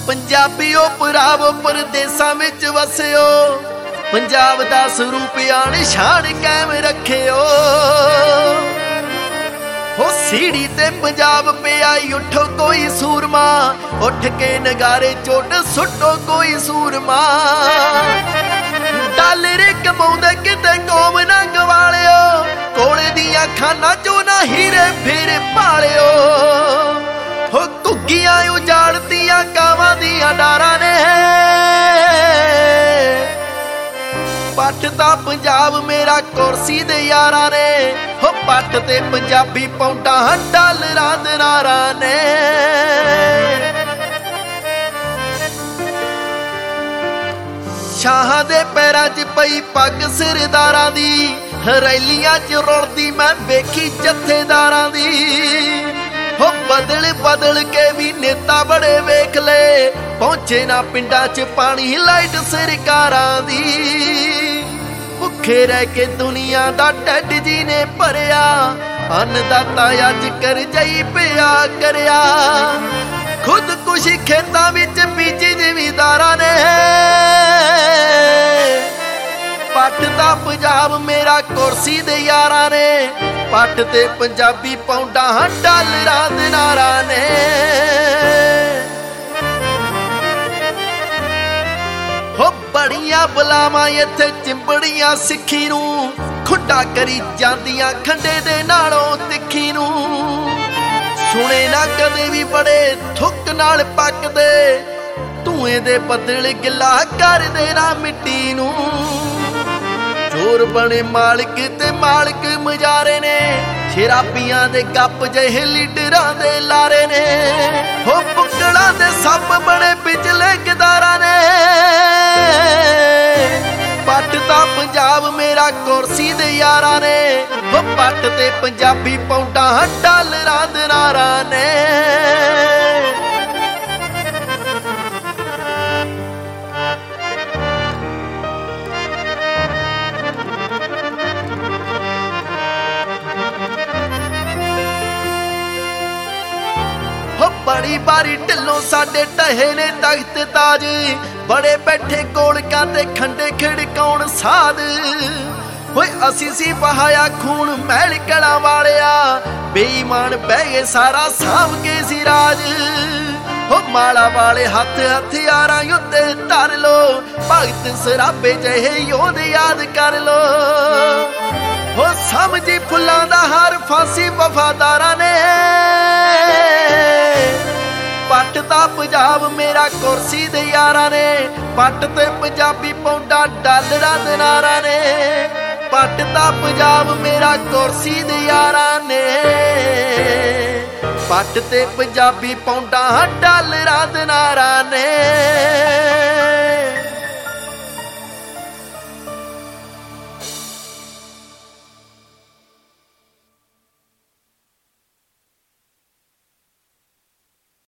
ਪੰਜਾਬੀਓ ਭਰਾਵੋ ਪਰਦੇਸਾਂ ਵਿੱਚ ਵਸਿਓ, ਪੰਜਾਬ ਦਾ ਸਰੂਪ ਆਣ ਸ਼ਾਨ ਕਾਇਮ ਰੱਖਿਓ। ਹੋ ਸੀੜੀ ਤੇ ਪੰਜਾਬ ਪਿਆ ਉੱਠੋ ਕੋਈ ਸੂਰਮਾ, ਉੱਠ ਕੇ ਨਗਾਰੇ ਚੋਟ ਸੁੱਟੋ ਕੋਈ ਸੂਰਮਾ। ਡਾਲਰ ਕਮਾਉਂਦੇ ਕਿਤੇ ਕੌਮ ਨਾ ਗਵਾਲਿਓ, ਕੋਲੇ ਦੀਆਂ ਖਾਨਾਂ ਚੋਂ ਨਾ ਹੀਰੇ ਫੇਰ ਭਾਲਿਓ। ਹੋ ਘੁੱਗੀਆਂ ਉਜਾੜਦੀਆਂ ਕਾਵਾਂ ਦੀਆਂ ਡਾਰਾਂ ਨੇ, ਪੱਟ ਦਾ ਪੰਜਾਬ ਮੇਰਾ ਕੁਰਸੀ ਦੇ ਯਾਰਾਂ ਨੇ। ਹੋ ਪੱਟ ਤੇ ਪੰਜਾਬੀ ਪੌਂਡਾਂ ਡਾਲਰਾਂ ਦਿਨਾਰਾਂ ਨੇ। ਸ਼ਾਹਾਂ ਦੇ ਪੈਰਾਂ 'ਚ ਪਈ ਪੱਗ ਸਿਰਦਾਰਾਂ ਦੀ, ਰੈਲੀਆਂ 'ਚ ਰੁਲਦੀ ਮੈਂ ਵੇਖੀ ਜਥੇਦਾਰਾਂ ਦੀ। ਹੋ ਬਦਲ ਬਦਲ ਕੇ ਵੀ ਨੇਤਾ ਬੜੇ ਵੇਖ ਲੈ, ਪਹੁੰਚੇ ਨਾ ਪਿੰਡਾਂ 'ਚ ਪਾਣੀ ਲਾਈਟ ਸਰਕਾਰਾਂ ਦੀ। ਭੁੱਖੇ ਰਹਿ ਕੇ ਦੁਨੀਆ ਦਾ ਢਿੱਡ ਜੀ ਨੇ ਭਰਿਆ, ਅੰਨਦਾਤਾ ਅੱਜ ਕਰਜ਼ਈ ਪਿਆ ਕਰਿਆ। ਖੁਦਕੁਸ਼ੀ ਖੇਤਾਂ ਵਿੱਚ ਬੀਜੀ ਜ਼ਿਮੀਂਦਾਰਾਂ ਨੇ, ਪੱਟ ਦਾ ਪੰਜਾਬ ਮੇਰਾ ਕੁਰਸੀ ਦੇ ਯਾਰਾਂ ਨੇ। ਪੱਟ ਤੇ ਪੰਜਾਬੀ ਪੌਂਡਾਂ ਡਾਲਰਾਂ ਦਿਨਾਰਾਂ ਨੇ। ਹੋ ਬੜੀਆਂ ਬਲਾਵਾਂ ਇੱਥੇ ਚਿੰਬੜੀਆਂ ਸਿੱਖੀ ਨੂੰ, ਖੁੱਡਾ ਕਰੀ ਜਾਂਦੀਆਂ ਖੰਡੇ ਦੇ ਨਾਲੋਂ ਤਿੱਖੀ ਨੂੰ। ਸੁਣੇ ਨਾ ਕਦੇ ਵੀ ਬੜੇ ਥੁੱਕ ਨਾਲ ਪੱਕਦੇ, ਧੂਏ ਦੇ ਬੱਦਲ ਗਿੱਲਾ ਕਰਦੇ ਨਾ ਮਿੱਟੀ ਨੂੰ। ਚੋਰ ਬਣੇ ਮਾਲਕ ਤੇ ਮਾਲਕ ਮਜਾਰੇ ਨੇ, ਸ਼ਰਾਬੀਆਂ ਦੇ ਗੱਪ ਜਿਹੇ ਲੀਡਰਾਂ ਦੇ ਲਾਰੇ ਨੇ। ਹੋ ਪੁੱਕੜਾਂ ਦੇ ਸੱਪ ਬਣੇ ਪਿਛਲੇ ਕਿਦਾਰਾਂ ਨੇ, ਪੱਟ ਦਾ ਪੰਜਾਬ ਮੇਰਾ ਕੁਰਸੀ ਦੇ ਯਾਰਾਂ ਨੇ। ਹੋ ਪੱਟ ਤੇ ਪੰਜਾਬੀ ਪੌਂਡਾਂ ਡਾਲਰਾਂ ਦਿਨਾਰਾਂ ਨੇ। ਬੜੀ ਬਾਰੀ ਢਿੱਲੋਂ ਸਾਡੇ ਢਹੇ ਨੇ ਤਖਤ ਤਾਜ, ਬੜੇ ਬੈਠੇ ਗੋਲਕਾਂ ਤੇ ਖੰਡੇ ਖਿੜਕਾਉਣ ਸਾਧ। ਹੋਏ ਅਸੀਂ ਸੀ ਬਹਾਇਆ ਖੂਨ ਮਹਿਲ ਕਲਾਂ ਵਾਲਿਆ, ਬੇਈਮਾਨ ਬਹਿ ਗਏ ਸਾਰਾ ਸਾਂਭ ਕੇ ਸੀ ਰਾਜ। ਹੋ ਮਾਲਾ ਵਾਲੇ ਹੱਥ ਹਥਿਆਰਾਂ ਉੱਤੇ ਧਰ ਲੋ, ਭਗਤ ਸਰਾਬੇ ਜਿਹੇ ਯੋਧ ਯਾਦ ਕਰ ਲੋ। ਹੋ ਸਮਝੀ ਫੁੱਲਾਂ ਦਾ ਹਾਰ ਫਾਂਸੀ ਵਫਾਦਾਰਾਂ ਨੇ, ਪੱਟ ਦਾ ਪੰਜਾਬ ਮੇਰਾ ਕੁਰਸੀ ਦੇ ਯਾਰਾਂ ਨੇ। ਪੱਟ ਤੇ ਪੰਜਾਬੀ ਪੌਂਡਾਂ ਡਾਲਰਾਂ ਦਿਨਾਰਾਂ ਨੇ। ਪੱਟ ਦਾ ਪੰਜਾਬ ਮੇਰਾ ਕੁਰਸੀ ਦੇ ਯਾਰਾਂ ਨੇ। ਪੱਟ ਤੇ ਪੰਜਾਬੀ ਪੌਂਡਾਂ ਡਾਲਰਾਂ ਦਿਨਾਰਾਂ ਨੇ।